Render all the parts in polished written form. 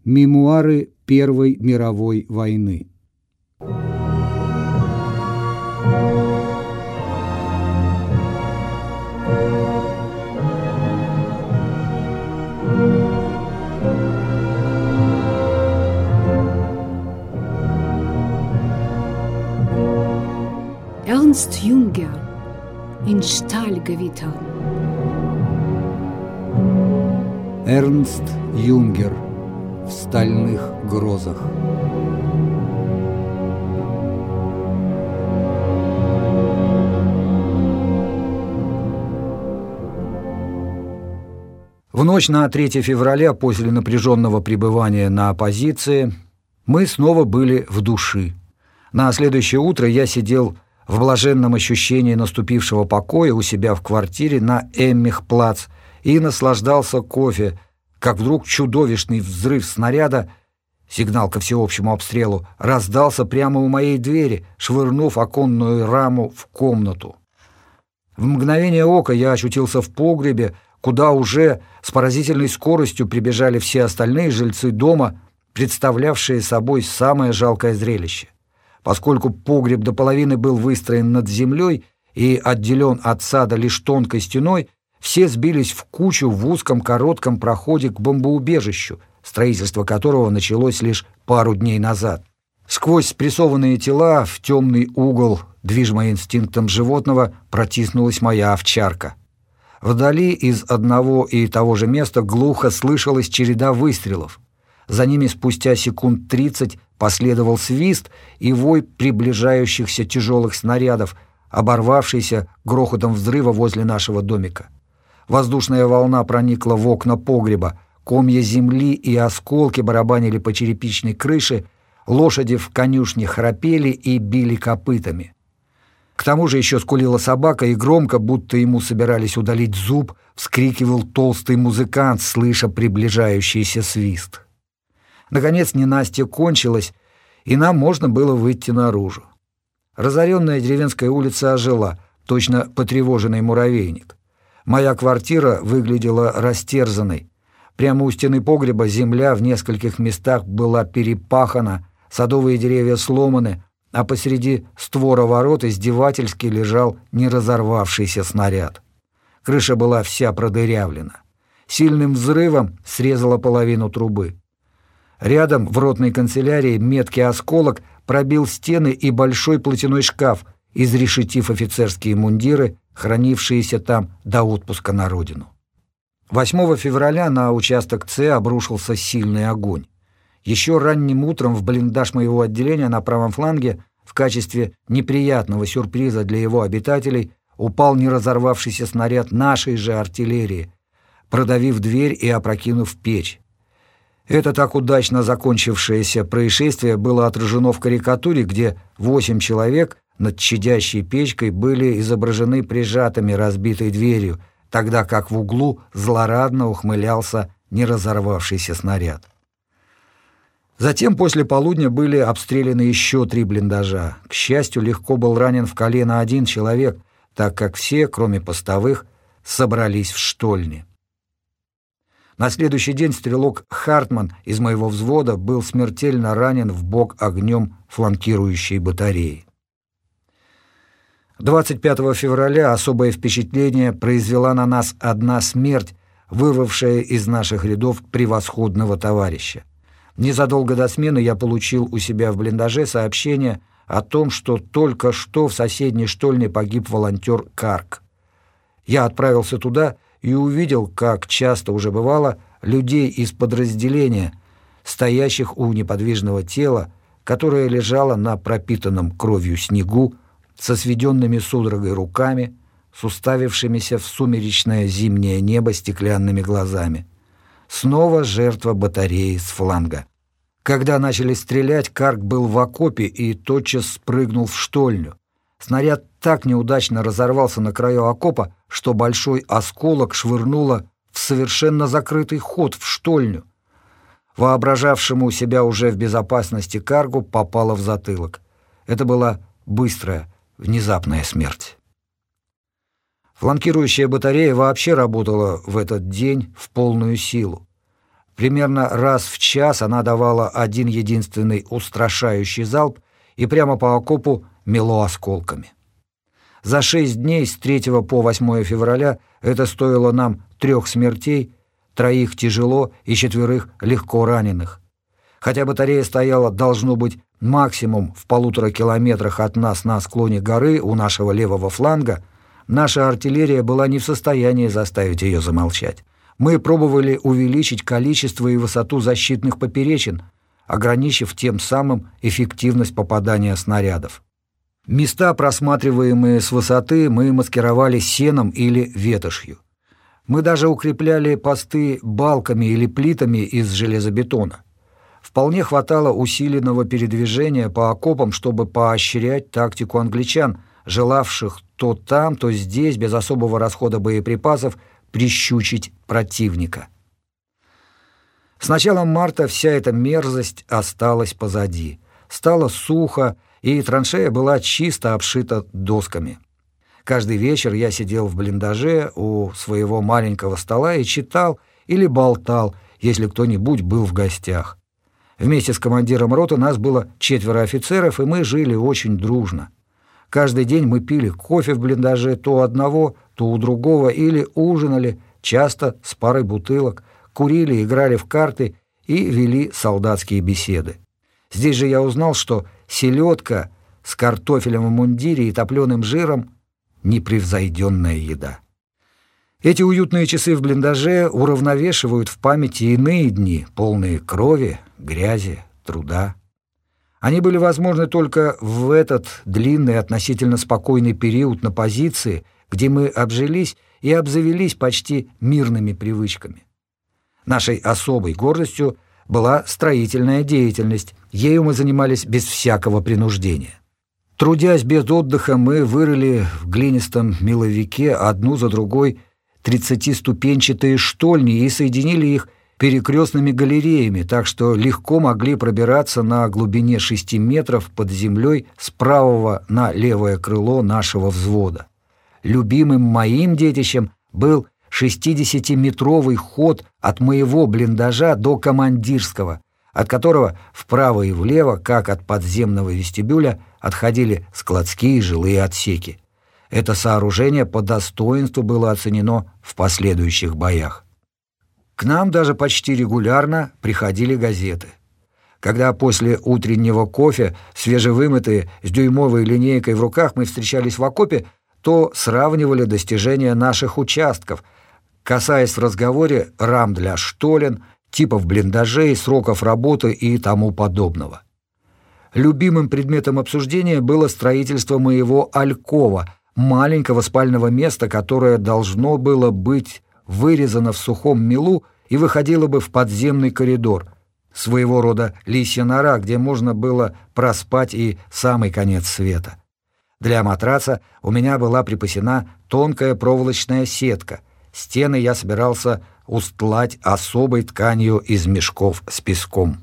Мемуары Первой мировой войны. Ernst Junger in Stahlgewitter. Эрнст Юнгер в стальных грозах. В ночь на 3 февраля, после напряженного пребывания на позиции, мы снова были в души. На следующее утро я сидел в блаженном ощущении наступившего покоя у себя в квартире на Эммих-плац и наслаждался кофе, как вдруг чудовищный взрыв снаряда, сигнал ко всеобщему обстрелу, раздался прямо у моей двери, швырнув оконную раму в комнату. В мгновение ока я очутился в погребе, куда уже с поразительной скоростью прибежали все остальные жильцы дома, представлявшие собой самое жалкое зрелище. Поскольку погреб до половины был выстроен над землей и отделен от сада лишь тонкой стеной, все сбились в кучу в узком коротком проходе к бомбоубежищу, строительство которого началось лишь пару дней назад. Сквозь спрессованные тела в темный угол, движимая инстинктом животного, протиснулась моя овчарка. Вдали из одного и того же места глухо слышалась череда выстрелов. За ними спустя секунд 30 последовал свист и вой приближающихся тяжелых снарядов, оборвавшийся грохотом взрыва возле нашего домика. Воздушная волна проникла в окна погреба, комья земли и осколки барабанили по черепичной крыше, лошади в конюшне храпели и били копытами. К тому же еще скулила собака, и громко, будто ему собирались удалить зуб, вскрикивал толстый музыкант, слыша приближающийся свист. Наконец ненастье кончилось, и нам можно было выйти наружу. Разоренная деревенская улица ожила, точно потревоженный муравейник. Моя квартира выглядела растерзанной. Прямо у стены погреба земля в нескольких местах была перепахана, садовые деревья сломаны, а посреди створа ворот издевательски лежал неразорвавшийся снаряд. Крыша была вся продырявлена. Сильным взрывом срезала половину трубы. Рядом в ротной канцелярии меткий осколок пробил стены и большой платяной шкаф, изрешетив офицерские мундиры, хранившиеся там до отпуска на родину. 8 февраля на участок С обрушился сильный огонь. Еще ранним утром в блиндаж моего отделения на правом фланге в качестве неприятного сюрприза для его обитателей упал неразорвавшийся снаряд нашей же артиллерии, продавив дверь и опрокинув печь. Это так удачно закончившееся происшествие было отражено в карикатуре, где 8 человек над чадящей печкой были изображены прижатыми разбитой дверью, тогда как в углу злорадно ухмылялся неразорвавшийся снаряд. Затем после полудня были обстреляны еще 3 блиндажа. К счастью, легко был ранен в колено 1 человек, так как все, кроме постовых, собрались в штольне. На следующий день стрелок Хартман из моего взвода был смертельно ранен в бок огнем фланкирующей батареи. 25 февраля особое впечатление произвела на нас одна смерть, вырвавшая из наших рядов превосходного товарища. Незадолго до смены я получил у себя в блиндаже сообщение о том, что только что в соседней штольне погиб волонтер Карк. Я отправился туда и увидел, как часто уже бывало, людей из подразделения, стоящих у неподвижного тела, которое лежало на пропитанном кровью снегу, со сведенными судорогой руками, с уставившимися в сумеречное зимнее небо стеклянными глазами. Снова жертва батареи с фланга. Когда начали стрелять, Карк был в окопе и тотчас спрыгнул в штольню. Снаряд так неудачно разорвался на краю окопа, что большой осколок швырнуло в совершенно закрытый ход в штольню. Воображавшему себя уже в безопасности Каргу попало в затылок. Это была быстрая, внезапная смерть. Фланкирующая батарея вообще работала в этот день в полную силу. Примерно раз в час она давала один единственный устрашающий залп и прямо по окопу мело осколками. За 6 дней с 3 по 8 февраля это стоило нам 3 смертей, 3 тяжело и 4 легко раненых. Хотя батарея стояла, должно быть, максимум в 1,5 километрах от нас на склоне горы у нашего левого фланга, наша артиллерия была не в состоянии заставить ее замолчать. Мы пробовали увеличить количество и высоту защитных поперечин, ограничив тем самым эффективность попадания снарядов. Места, просматриваемые с высоты, мы маскировали сеном или ветошью. Мы даже укрепляли посты балками или плитами из железобетона. Вполне хватало усиленного передвижения по окопам, чтобы поощрять тактику англичан, желавших то там, то здесь, без особого расхода боеприпасов, прищучить противника. С началом марта вся эта мерзость осталась позади. Стало сухо, и траншея была чисто обшита досками. Каждый вечер я сидел в блиндаже у своего маленького стола и читал или болтал, если кто-нибудь был в гостях. Вместе с командиром роты нас было 4 офицеров, и мы жили очень дружно. Каждый день мы пили кофе в блиндаже то у одного, то у другого, или ужинали, часто с парой бутылок, курили, играли в карты и вели солдатские беседы. Здесь же я узнал, что селедка с картофелем в мундире и топленым жиром — непревзойденная еда. Эти уютные часы в блиндаже уравновешивают в памяти иные дни, полные крови, грязи, труда. Они были возможны только в этот длинный, относительно спокойный период на позиции, где мы обжились и обзавелись почти мирными привычками. Нашей особой гордостью была строительная деятельность, ею мы занимались без всякого принуждения. Трудясь без отдыха, мы вырыли в глинистом меловике одну за другой 30-ступенчатые штольни и соединили их перекрестными галереями, так что легко могли пробираться на глубине 6 метров под землей с правого на левое крыло нашего взвода. Любимым моим детищем был 60-метровый ход от моего блиндажа до командирского, от которого вправо и влево, как от подземного вестибюля, отходили складские жилые отсеки. Это сооружение по достоинству было оценено в последующих боях. К нам даже почти регулярно приходили газеты. Когда после утреннего кофе, свежевымытые, с дюймовой линейкой в руках, мы встречались в окопе, то сравнивали достижения наших участков, касаясь в разговоре рам для штолен, типов блиндажей, сроков работы и тому подобного. Любимым предметом обсуждения было строительство моего алькова, маленького спального места, которое должно было быть вырезано в сухом мелу и выходило бы в подземный коридор, своего рода лисья нора, где можно было проспать и самый конец света. Для матраца у меня была припасена тонкая проволочная сетка. Стены я собирался устлать особой тканью из мешков с песком.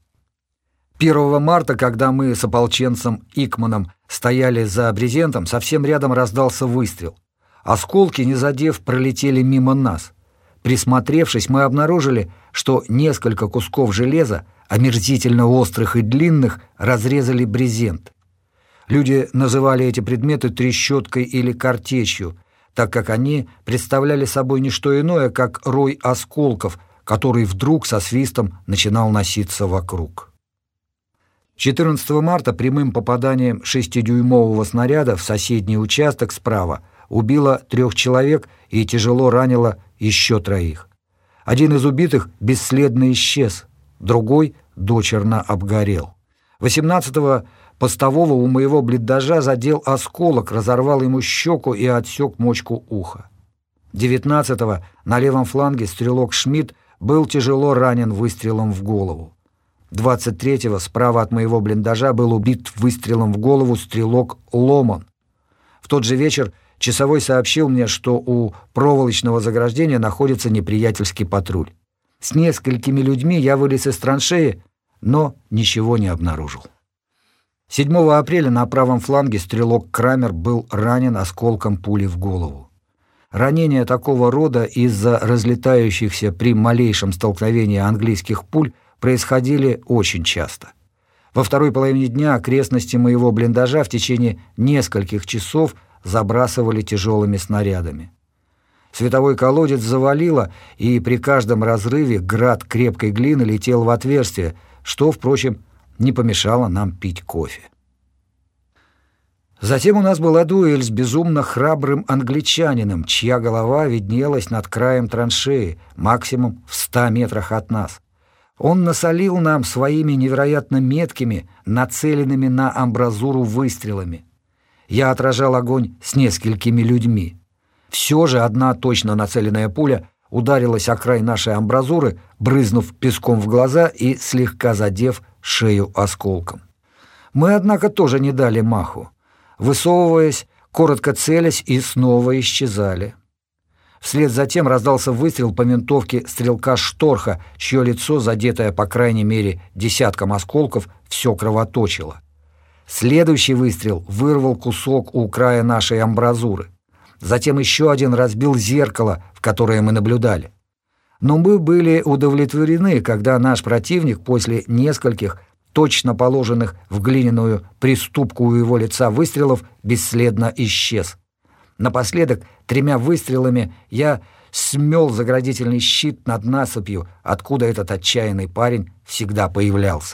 1 марта, когда мы с ополченцем Икманом стояли за брезентом, совсем рядом раздался выстрел. Осколки, не задев, пролетели мимо нас. Присмотревшись, мы обнаружили, что несколько кусков железа, омерзительно острых и длинных, разрезали брезент. Люди называли эти предметы трещоткой или картечью, так как они представляли собой не что иное, как рой осколков, который вдруг со свистом начинал носиться вокруг. 14 марта прямым попаданием 6-дюймового снаряда в соседний участок справа убило 3 человек и тяжело ранило еще 3. Один из убитых бесследно исчез, другой дочерно обгорел. 18-го постового у моего блиндажа задел осколок, разорвал ему щеку и отсек мочку уха. 19-го на левом фланге стрелок Шмидт был тяжело ранен выстрелом в голову. 23-го справа от моего блиндажа был убит выстрелом в голову стрелок Ломан. В тот же вечер часовой сообщил мне, что у проволочного заграждения находится неприятельский патруль. С несколькими людьми я вылез из траншеи, но ничего не обнаружил. 7 апреля на правом фланге стрелок Крамер был ранен осколком пули в голову. Ранения такого рода из-за разлетающихся при малейшем столкновении английских пуль происходили очень часто. Во второй половине дня окрестности моего блиндажа в течение нескольких часов забрасывали тяжелыми снарядами. Световой колодец завалило, и при каждом разрыве град крепкой глины летел в отверстие, что, впрочем, не помешало нам пить кофе. Затем у нас была дуэль с безумно храбрым англичанином, чья голова виднелась над краем траншеи, максимум в 100 метрах от нас. Он насолил нам своими невероятно меткими, нацеленными на амбразуру выстрелами. Я отражал огонь с несколькими людьми. Все же одна точно нацеленная пуля ударилась о край нашей амбразуры, брызнув песком в глаза и слегка задев шею осколком. Мы, однако, тоже не дали маху. Высовываясь, коротко целясь, и снова исчезали. Вслед за тем раздался выстрел по винтовке стрелка Шторха, чье лицо, задетое по крайней мере десятком осколков, все кровоточило. Следующий выстрел вырвал кусок у края нашей амбразуры. Затем еще один разбил зеркало, в которое мы наблюдали. Но мы были удовлетворены, когда наш противник после нескольких точно положенных в глиняную приступку у его лица выстрелов бесследно исчез. Напоследок 3 выстрелами я смел заградительный щит над насыпью, откуда этот отчаянный парень всегда появлялся.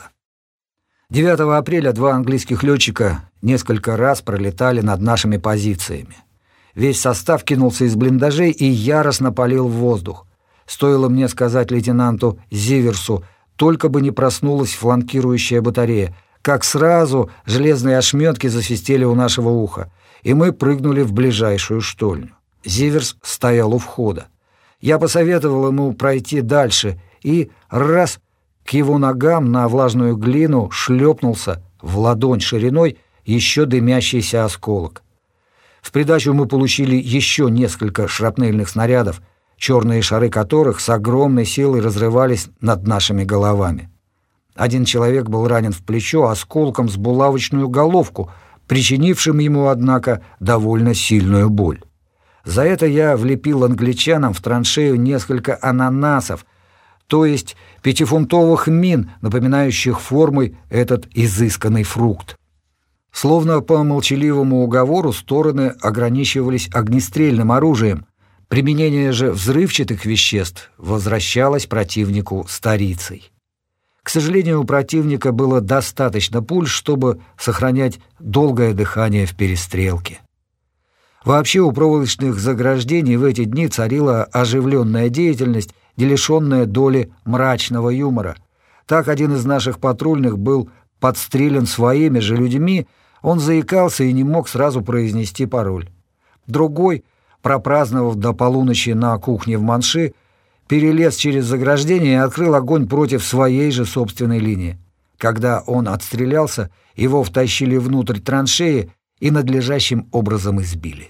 9 апреля 2 английских летчика несколько раз пролетали над нашими позициями. Весь состав кинулся из блиндажей и яростно палил в воздух. Стоило мне сказать лейтенанту Зиверсу: только бы не проснулась фланкирующая батарея, как сразу железные ошметки засвистели у нашего уха, и мы прыгнули в ближайшую штольню. Зиверс стоял у входа. Я посоветовал ему пройти дальше, и раз к его ногам на влажную глину шлепнулся в ладонь шириной еще дымящийся осколок. В придачу мы получили еще несколько шрапнельных снарядов, черные шары которых с огромной силой разрывались над нашими головами. Один человек был ранен в плечо осколком с булавочную головку, причинившим ему, однако, довольно сильную боль. За это я влепил англичанам в траншею несколько ананасов, то есть 5-фунтовых мин, напоминающих формой этот изысканный фрукт. Словно по молчаливому уговору стороны ограничивались огнестрельным оружием. Применение же взрывчатых веществ возвращалось противнику старицей. К сожалению, у противника было достаточно пуль, чтобы сохранять долгое дыхание в перестрелке. Вообще у проволочных заграждений в эти дни царила оживленная деятельность, не лишенная доли мрачного юмора. Так один из наших патрульных был подстрелен своими же людьми, он заикался и не мог сразу произнести пароль. Другой, пропраздновав до полуночи на кухне в Манши, перелез через заграждение и открыл огонь против своей же собственной линии. Когда он отстрелялся, его втащили внутрь траншеи и надлежащим образом избили.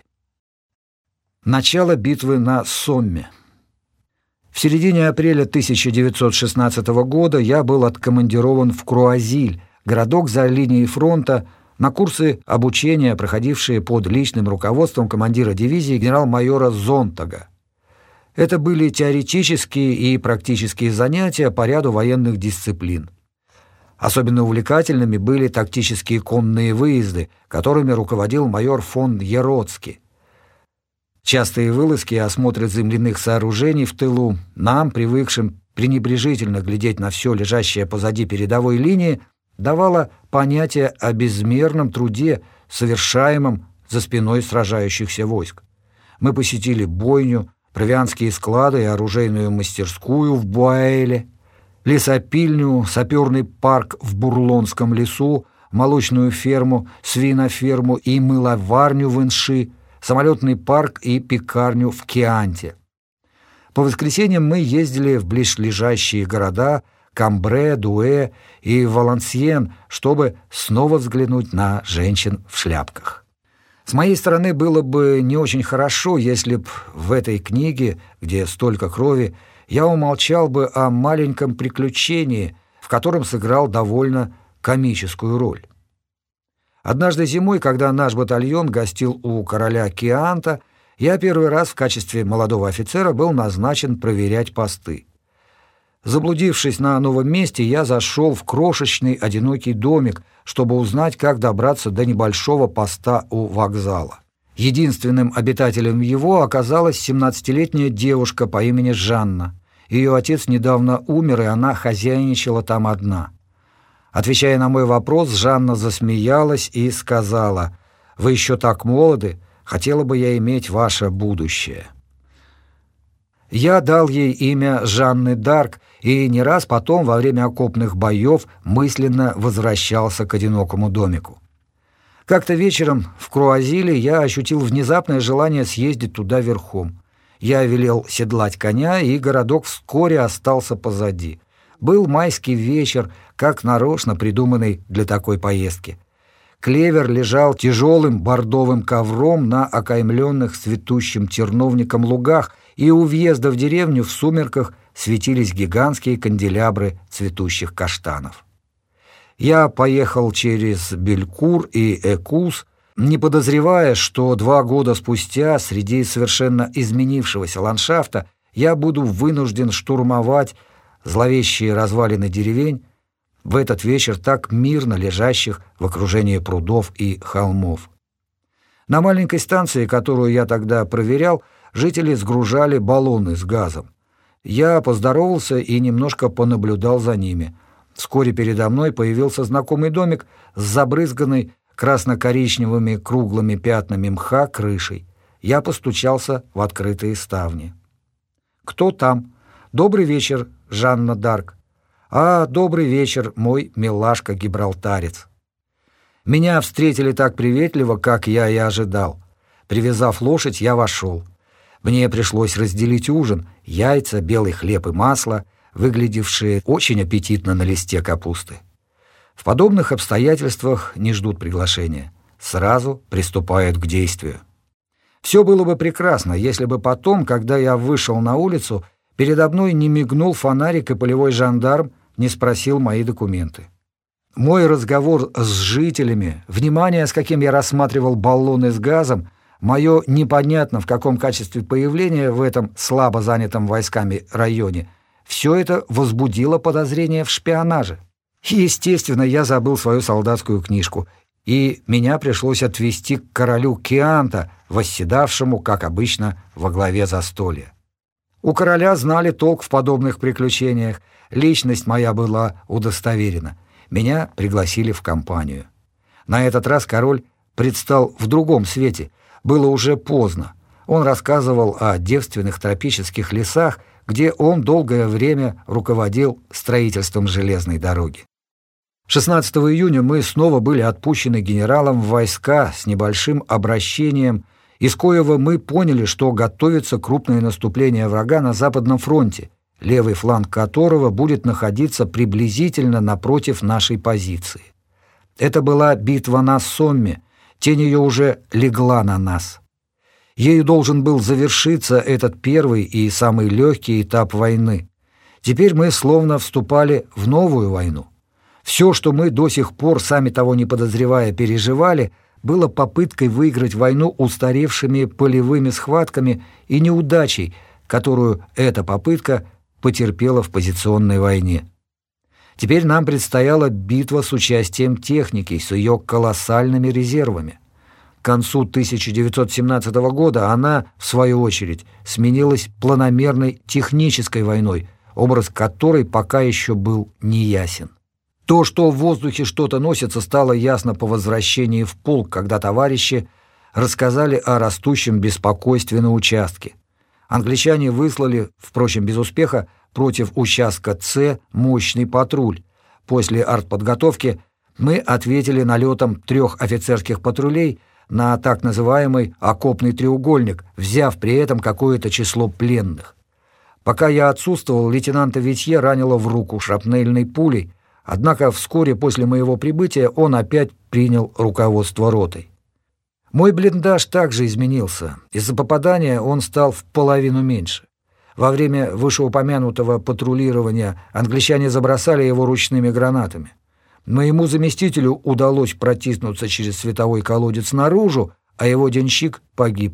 Начало битвы на Сомме. В середине апреля 1916 года я был откомандирован в Круазиль, городок за линией фронта, на курсы обучения, проходившие под личным руководством командира дивизии генерал-майора Зонтага. Это были теоретические и практические занятия по ряду военных дисциплин. Особенно увлекательными были тактические конные выезды, которыми руководил майор фон Яроцкий. Частые вылазки и осмотры земляных сооружений в тылу нам, привыкшим пренебрежительно глядеть на все лежащее позади передовой линии, давало понятие о безмерном труде, совершаемом за спиной сражающихся войск. Мы посетили бойню, провианские склады и оружейную мастерскую в Буаэле, лесопильню, саперный парк в Бурлонском лесу, молочную ферму, свиноферму и мыловарню в Инши, самолетный парк и пекарню в Кианте. По воскресеньям мы ездили в близлежащие города Камбре, Дуэ и Валансьен, чтобы снова взглянуть на женщин в шляпках. С моей стороны было бы не очень хорошо, если б в этой книге, где столько крови, я умолчал бы о маленьком приключении, в котором сыграл довольно комическую роль. Однажды зимой, когда наш батальон гостил у короля Кианта, Я первый раз в качестве молодого офицера был назначен проверять посты. Заблудившись на новом месте, я зашел в крошечный одинокий домик, чтобы узнать, как добраться до небольшого поста у вокзала. Единственным обитателем его оказалась 17-летняя девушка по имени Жанна. Ее отец недавно умер, и она хозяйничала там одна. Отвечая на мой вопрос, Жанна засмеялась и сказала: «Вы еще так молоды, хотела бы я иметь ваше будущее». Я дал ей имя Жанны Дарк и не раз потом во время окопных боев мысленно возвращался к одинокому домику. Как-то вечером в Круазиле я ощутил внезапное желание съездить туда верхом. Я велел седлать коня, и городок вскоре остался позади. Был майский вечер, как нарочно придуманный для такой поездки. Клевер лежал тяжелым бордовым ковром на окаймленных цветущим терновником лугах, и у въезда в деревню в сумерках светились гигантские канделябры цветущих каштанов. Я поехал через Белькур и Экус, не подозревая, что 2 года спустя среди совершенно изменившегося ландшафта я буду вынужден штурмовать зловещие развалины деревень, в этот вечер так мирно лежащих в окружении прудов и холмов. На маленькой станции, которую я тогда проверял, жители сгружали баллоны с газом. Я поздоровался и немножко понаблюдал за ними. Вскоре передо мной появился знакомый домик с забрызганной красно-коричневыми круглыми пятнами мха крышей. Я постучался в открытые ставни. «Кто там?» «Добрый вечер, Жанна Дарк». «А, добрый вечер, мой милашка-гибралтарец». Меня встретили так приветливо, как я и ожидал. Привязав лошадь, я вошел. Мне пришлось разделить ужин: яйца, белый хлеб и масло, выглядевшие очень аппетитно на листе капусты. В подобных обстоятельствах не ждут приглашения, сразу приступают к действию. Все было бы прекрасно, если бы потом, когда я вышел на улицу, передо мной не мигнул фонарик, и полевой жандарм не спросил мои документы. Мой разговор с жителями, внимание, с каким я рассматривал баллоны с газом, мое непонятно в каком качестве появления в этом слабо занятом войсками районе, все это возбудило подозрение в шпионаже. Естественно, я забыл свою солдатскую книжку, и меня пришлось отвезти к королю Кианта, восседавшему, как обычно, во главе застолья. У короля знали толк в подобных приключениях, личность моя была удостоверена. Меня пригласили в компанию. На этот раз король предстал в другом свете. Было уже поздно. Он рассказывал о девственных тропических лесах, где он долгое время руководил строительством железной дороги. 16 июня мы снова были отпущены генералом в войска с небольшим обращением, из коего мы поняли, что готовится крупное наступление врага на Западном фронте, левый фланг которого будет находиться приблизительно напротив нашей позиции. Это была битва на Сомме, тень ее уже легла на нас. Ею должен был завершиться этот первый и самый легкий этап войны. Теперь мы словно вступали в новую войну. Все, что мы до сих пор, сами того не подозревая, переживали, было попыткой выиграть войну устаревшими полевыми схватками и неудачей, которую эта попытка потерпела в позиционной войне. Теперь нам предстояла битва с участием техники, с ее колоссальными резервами. К концу 1917 года она, в свою очередь, сменилась планомерной технической войной, образ которой пока еще был неясен. То, что в воздухе что-то носится, стало ясно по возвращении в полк, когда товарищи рассказали о растущем беспокойстве на участке. Англичане выслали, впрочем, без успеха, против участка С мощный патруль. После артподготовки мы ответили налетом 3 офицерских патрулей на так называемый окопный треугольник, взяв при этом какое-то число пленных. Пока я отсутствовал, лейтенанта Витье ранило в руку шрапнельной пулей, однако вскоре после моего прибытия он опять принял руководство ротой. Мой блиндаж также изменился. Из-за попадания он стал в половину меньше. Во время вышеупомянутого патрулирования англичане забросали его ручными гранатами. Моему заместителю удалось протиснуться через световой колодец наружу, а его денщик погиб.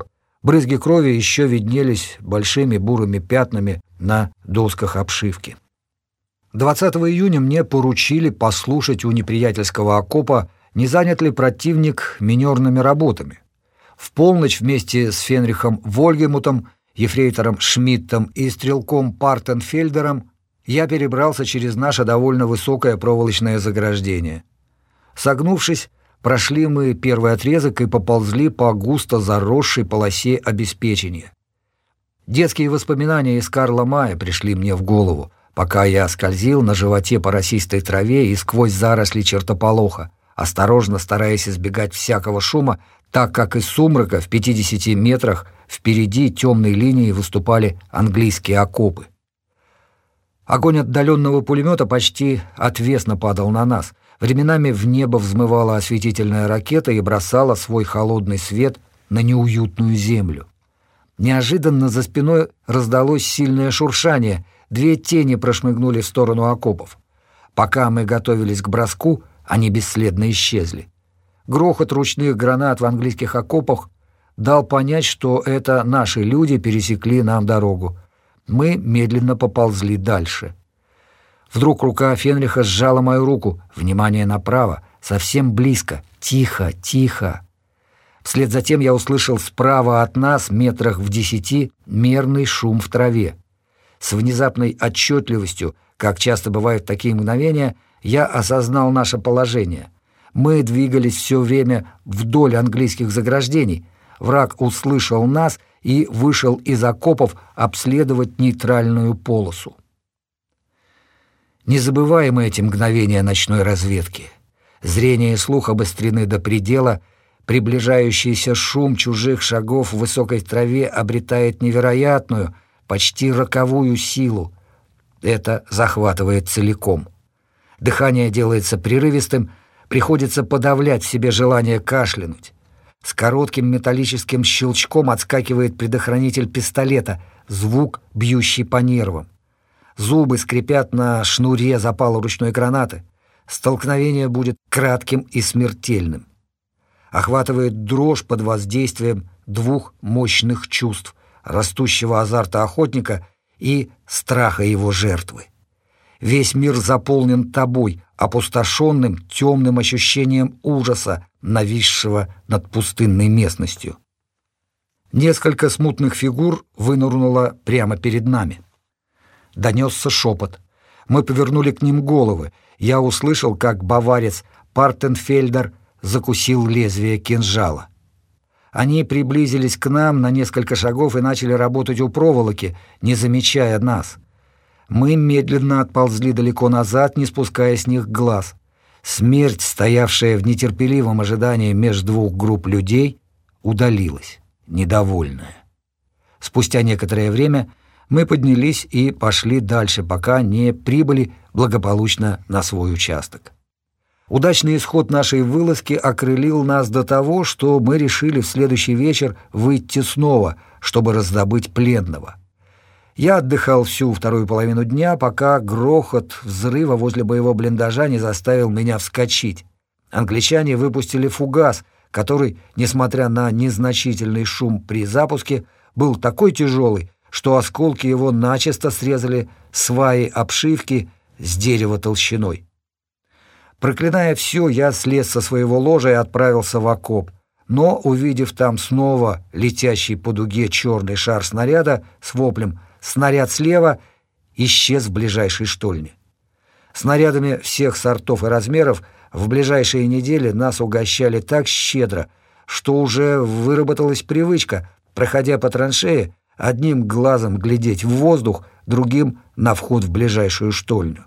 Брызги крови еще виднелись большими бурыми пятнами на досках обшивки. 20 июня мне поручили послушать у неприятельского окопа, не занят ли противник минерными работами. В полночь вместе с Фенрихом Вольгемутом, ефрейтором Шмидтом и стрелком Партенфельдером я перебрался через наше довольно высокое проволочное заграждение. Согнувшись, прошли мы первый отрезок и поползли по густо заросшей полосе обеспечения. Детские воспоминания из Карла Мая пришли мне в голову, пока я скользил на животе по росистой траве и сквозь заросли чертополоха, осторожно стараясь избегать всякого шума, так как из сумрака в 50 метрах впереди темной линией выступали английские окопы. Огонь отдаленного пулемета почти отвесно падал на нас. Временами в небо взмывала осветительная ракета и бросала свой холодный свет на неуютную землю. Неожиданно за спиной раздалось сильное шуршание, 2 тени прошмыгнули в сторону окопов. Пока мы готовились к броску, они бесследно исчезли. Грохот ручных гранат в английских окопах дал понять, что это наши люди пересекли нам дорогу. Мы медленно поползли дальше. Вдруг рука Фенриха сжала мою руку. Внимание направо, совсем близко. Тихо, тихо. Вслед за тем я услышал справа от нас, метрах в 10, мерный шум в траве. С внезапной отчетливостью, как часто бывает в такие мгновения, я осознал наше положение. Мы двигались все время вдоль английских заграждений. Враг услышал нас и вышел из окопов обследовать нейтральную полосу. Незабываемы эти мгновения ночной разведки. Зрение и слух обострены до предела, приближающийся шум чужих шагов в высокой траве обретает невероятную, почти роковую силу. Это захватывает целиком. Дыхание делается прерывистым, приходится подавлять в себе желание кашлянуть. С коротким металлическим щелчком отскакивает предохранитель пистолета, звук, бьющий по нервам. Зубы скрипят на шнуре запала ручной гранаты. Столкновение будет кратким и смертельным. Охватывает дрожь под воздействием 2 мощных чувств — растущего азарта охотника и страха его жертвы. Весь мир заполнен тобой, опустошенным темным ощущением ужаса, нависшего над пустынной местностью. Несколько смутных фигур вынырнуло прямо перед нами. Донесся шепот. Мы повернули к ним головы. Я услышал, как баварец Партенфельдер закусил лезвие кинжала. Они приблизились к нам на несколько шагов и начали работать у проволоки, не замечая нас. Мы медленно отползли далеко назад, не спуская с них глаз. Смерть, стоявшая в нетерпеливом ожидании между 2 групп людей, удалилась, недовольная. Спустя некоторое время мы поднялись и пошли дальше, пока не прибыли благополучно на свой участок. Удачный исход нашей вылазки окрылил нас до того, что мы решили в следующий вечер выйти снова, чтобы раздобыть пленного. Я отдыхал всю вторую половину дня, пока грохот взрыва возле моего блиндажа не заставил меня вскочить. Англичане выпустили фугас, который, несмотря на незначительный шум при запуске, был такой тяжелый, что осколки его начисто срезали сваи обшивки с дерева толщиной. Проклиная все, я слез со своего ложа и отправился в окоп, но, увидев там снова летящий по дуге черный шар снаряда с воплем «Снаряд слева!», исчез в ближайшей штольне. Снарядами всех сортов и размеров в ближайшие недели нас угощали так щедро, что уже выработалась привычка, проходя по траншее, одним глазом глядеть в воздух, другим — на вход в ближайшую штольню.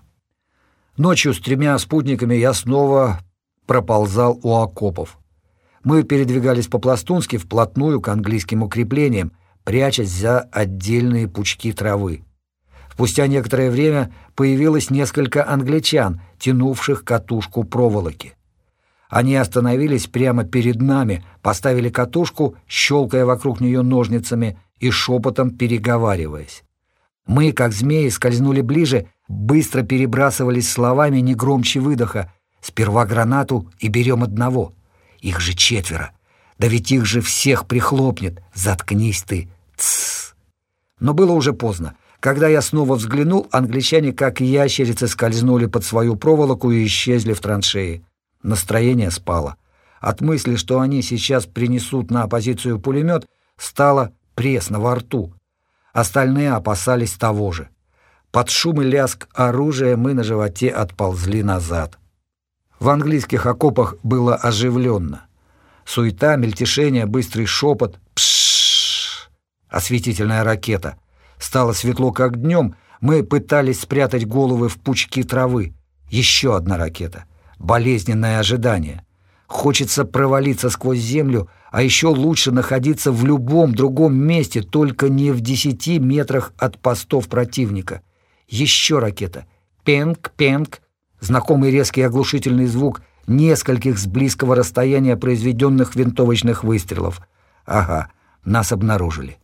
Ночью с 3 спутниками я снова проползал у окопов. Мы передвигались по-пластунски вплотную к английским укреплениям, прячась за отдельные пучки травы. Спустя некоторое время появилось несколько англичан, тянувших катушку проволоки. Они остановились прямо перед нами, поставили катушку, щелкая вокруг нее ножницами и шепотом переговариваясь. Мы, как змеи, скользнули ближе, быстро перебрасывались словами не громче выдоха: «Сперва гранату и берем одного. Их же 4. Да ведь их же всех прихлопнет! Заткнись ты! Тссс! Но было уже поздно. Когда я снова взглянул, англичане, как ящерицы, скользнули под свою проволоку и исчезли в траншеи. Настроение спало. От мысли, что они сейчас принесут на позицию пулемет, стало пресно во рту. Остальные опасались того же. Под шум и лязг оружия мы на животе отползли назад. В английских окопах было оживленно. Суета, мельтешение, быстрый шепот. Пшшш! Осветительная ракета. Стало светло, как днем. Мы пытались спрятать головы в пучки травы. Еще одна ракета. Болезненное ожидание. Хочется провалиться сквозь землю, а еще лучше находиться в любом другом месте, только не в 10 метрах от постов противника. Еще ракета. Пенг, пенг. Знакомый резкий оглушительный звук нескольких с близкого расстояния произведенных винтовочных выстрелов. Ага, нас обнаружили.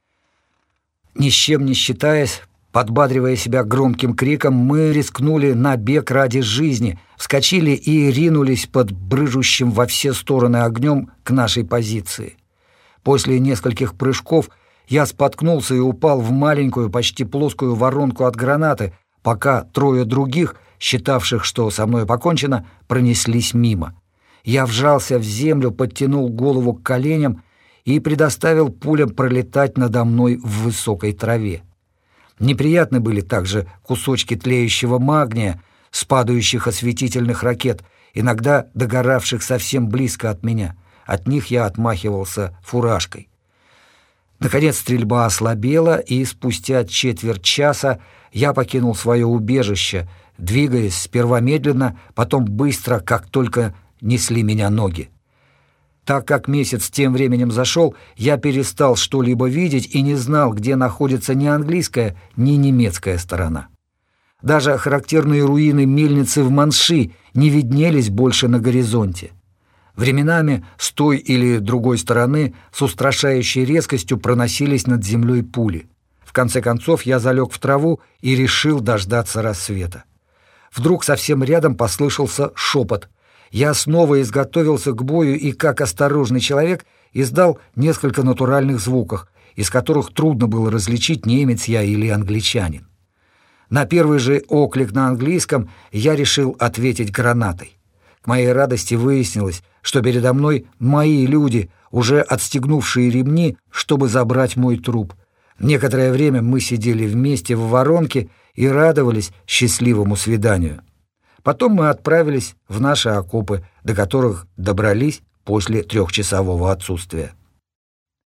Ни с чем не считаясь, подбадривая себя громким криком, мы рискнули на бег ради жизни, вскочили и ринулись под брыжущим во все стороны огнем к нашей позиции. После нескольких прыжков я споткнулся и упал в маленькую, почти плоскую воронку от гранаты, пока трое других, считавших, что со мной покончено, пронеслись мимо. Я вжался в землю, подтянул голову к коленям и предоставил пулям пролетать надо мной в высокой траве. Неприятны были также кусочки тлеющего магния с падающих осветительных ракет, иногда догоравших совсем близко от меня. От них я отмахивался фуражкой. Наконец стрельба ослабела, и спустя четверть часа я покинул свое убежище, двигаясь сперва медленно, потом быстро, как только несли меня ноги. Так как месяц тем временем зашел, я перестал что-либо видеть и не знал, где находится ни английская, ни немецкая сторона. Даже характерные руины мельницы в Манши не виднелись больше на горизонте. Временами с той или другой стороны с устрашающей резкостью проносились над землей пули. В конце концов я залег в траву и решил дождаться рассвета. Вдруг совсем рядом послышался шепот. Я снова изготовился к бою и, как осторожный человек, издал несколько натуральных звуков, из которых трудно было различить, немец я или англичанин. На первый же оклик на английском я решил ответить гранатой. К моей радости выяснилось, что передо мной мои люди, уже отстегнувшие ремни, чтобы забрать мой труп. Некоторое время мы сидели вместе в воронке и радовались счастливому свиданию. Потом мы отправились в наши окопы, до которых добрались после 3-часового отсутствия.